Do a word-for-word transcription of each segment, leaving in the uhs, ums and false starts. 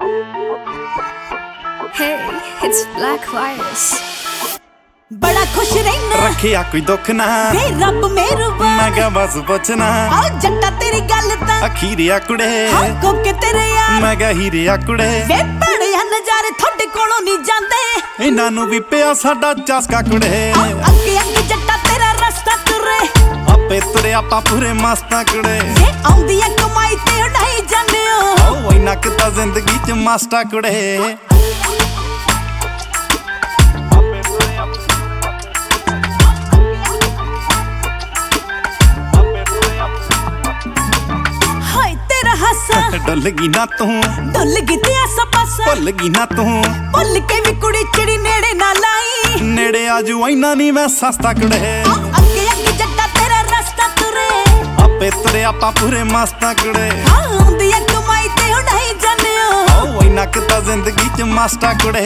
Hey, it's Black Virus. बड़ा खुश रहना रखिया कोई दुख ना वे रब मेहरबान मैं क्या बस पुछना आओ जट्टा तेरी गल ता अखीरिया कुड़े हाँ को के तेरे यार मैं क्या हीरिया कुड़े वे बड़िया नजारे थोड़े कोलों नहीं जाते इन्हां नूं भी पिया साडा चस्का कुड़े अगे अगे जट्टा तेरा रास्ता तुरे आपे तुरे आपा पूरे मस्ता कुड़े वे आउंदी है कमाई ते उड़ाई जाने हो ओ इन्ना किता जिंदगी च मास्टा कुड़े डुलगी ना तू डुलगी ते आसा पासा भुलगी ना तू भुल के भी कुड़ी चिड़ी नेड़े ना लाई नेड़े आजू इना नहीं मैं सस्ता कुड़े अगे अगे जट्टा तेरा रास्ता तुरे आपे तुरे आपा पूरे मस्ता कुड़े हाँ आउंदी है कमाई ते उड़ाई जाने हो ओ इन्ना किता जिंदगी च मास्टा कुड़े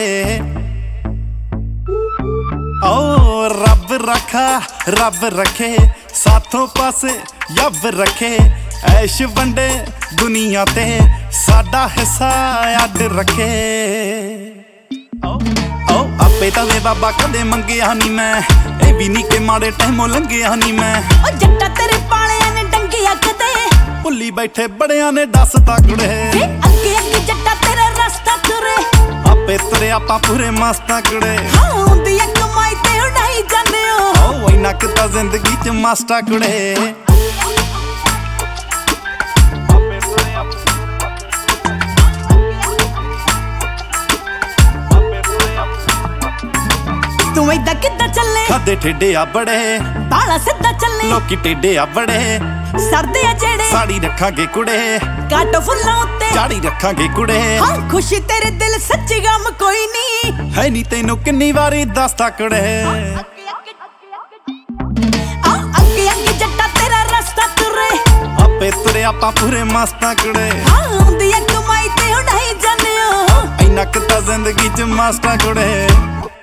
ओ रब रखा रब रखे साथों पासे यब रखे ऐश वंडे दुनिया ते साडा हिस्सा अड रखे ओ ओ आपे तवे बाबा कदे मंगिया नी मैं ए भी नी के माड़े टाइमों लंघिया नी मैं ओ जट्टा तेरे पालिया ने डंगिया कदे भुल्ली बैठे बड़िया ने दस तकड़े अगे अगे जट्टा तेरा रास्ता तुरे आपे तुरे आपा पूरे मस्ता कुड़े हाँ आउंदी है कमाई ते उड़ाई जाने हो ओ इन्ना किता जिंदगी च मास्टा कुड़े तू इदा किदा चले खादे ठेडे आ बड़े बाला सिद्धा चले लोकी टेडे आ बड़े सरदे आ जेड़े साड़ी रखांगे कुड़े काटो फुल्लां उत्ते चाड़ी रखांगे कुड़े हाँ खुशी तेरे दिल सच्ची गम कोई नहीं है नी तेनू किन्नी वारी दसता कुड़े आ अगे अगे जट्टा तेरा रास्ता तुरे आपे तुरे आपा पूरे मस्ता कुड़े हाँ आउंदी है कमाई ते उड़ाई जाने हो इन्ना किता जिंदगी च मास्टा कुड़े।